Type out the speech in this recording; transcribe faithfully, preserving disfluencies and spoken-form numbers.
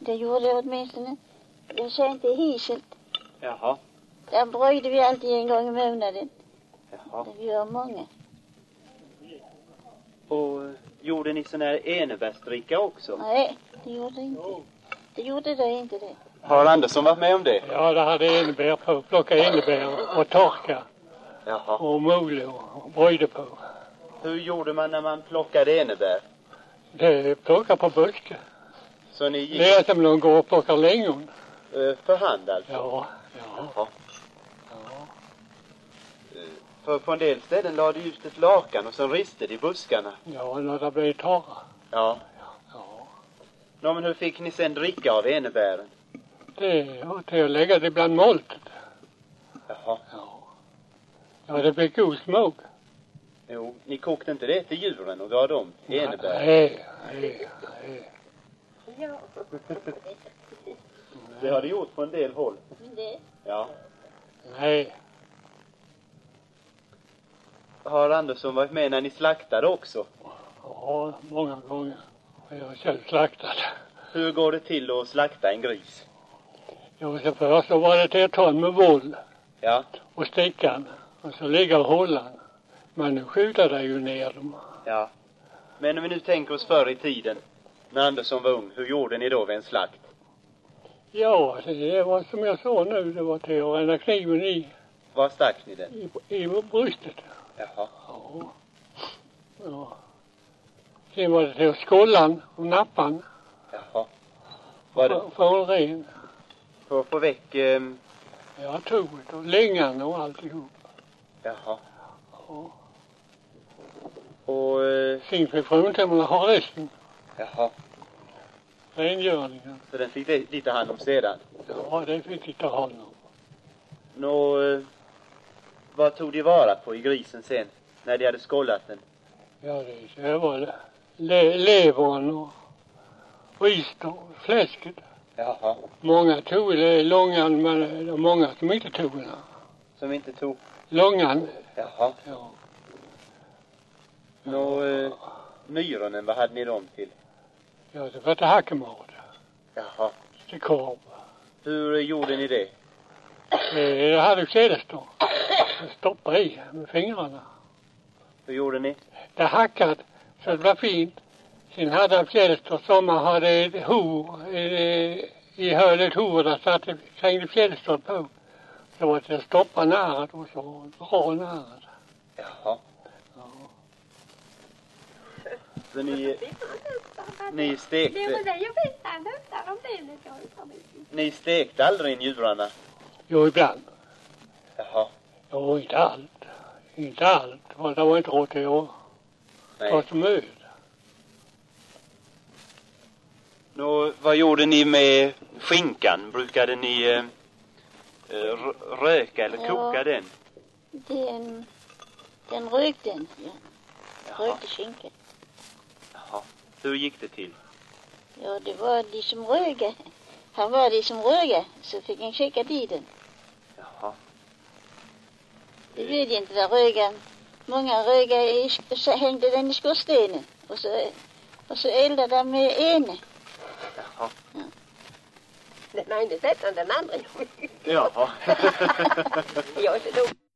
det gjorde jag åtminstone. Jag kände hiselt. Jaha. Där bröjde vi alltid en gång i månaden. Jaha. Det gör många. Och eh, gjorde ni sån här enebärsdricka också? Nej, det gjorde det inte. Det gjorde det inte det. Har Andersson varit med om det? Ja, det hade enebär på. Plocka enebär och torka. Jaha. Och mole och bröjde på. Hur gjorde man när man plockade enebär? Det plockar på buske. Så ni gick Det är som de går och plockar lingon. eh, för hand alltså? Ja, ja. Jaha. ja. Eh, För på en del ställen lade de ut ett lakan och sen riste det i buskarna. Ja, när det blir torra. Ja. Ja. Nå, men hur fick ni sen dricka av enebären? Det var till att lägga det bland moltet. Jaha. Ja. Ja, det blev god smak. Jo, ni kokte inte det till djuren och gav dem enebär? Nej, nej, nej. Det har det gjort på en del håll. Men det... Ja. Nej. Har Andersson varit med när ni slaktade också? Ja, många gånger. Jag har själv slaktat. Hur går det till att slakta en gris? Ja, så först så var det till ett ton med våld Ja. och stickan. Och så ligger hållan. Men nu skjuter det ju ner dem. Ja. Men om vi nu tänker oss förr i tiden, när Andersson var ung, hur gjorde ni då vid en slakt? Ja, det var som jag sa nu. Det var till att ränna kniven i, Var stack ni den? i, i bröstet. Jaha. Ja. Ja. Sen var det till skollan och nappan. Jaha. Var det För, för ren. för att få väck... Eh, Ja, toget och längan och alltihop. jaha. Ja. Och... Eh, Sen fick fruntimmerna ha resten. jaha. Rengöringen. Så den fick det lite hand om sedan? Ja, det fick vi ta hand om. Nå... Eh, vad tog de vara på i grisen sen, när de hade skållat den? Ja, det, det var det. Le, levern och rist och fläsket. Jaha. Många tog det långan, men det var många som inte tog den. Som inte tog? Långan. Jaha. Ja. Nå... Eh, nyronen, vad hade ni dem till? Ja, det var till hackemat. Jaha. Till korv. Hur eh, gjorde ni det? Det hade klädestå. Stoppa i med fingrarna. Hur gjorde ni? Det hackat så det blev fint. Sen hade jag klädestå som man hade ett hår. I, i höll ett hår där satt det kring klädestå på. Så var det att stoppa näret och så dra näret. Jaha. Ja. Så ni... Ni stekte... Det var det jag visste. Han höftar om det lite. Ni stekte aldrig njurarna? Jo, ibland. Jaha. Jo, inte allt. Inte allt. För det var inte rått i år. Nej. Fast möd. Nå, vad gjorde ni med skinkan? Brukade ni eh, r- röka eller Ja. koka den? Den, den rökte den, ja. Jaha. Rökte skinkan. Jaha. Hur gick det till? Ja, det var de som röga. Han var de som röga, så fick han skicka dit den. Jaha. Det vet jag inte, där röga. Många röga i, så hängde den i skorstenen. Och så, och så eldade de med ene. Jaha. Ja. Den ena sätter den andra. Jaha. Jag är så dum.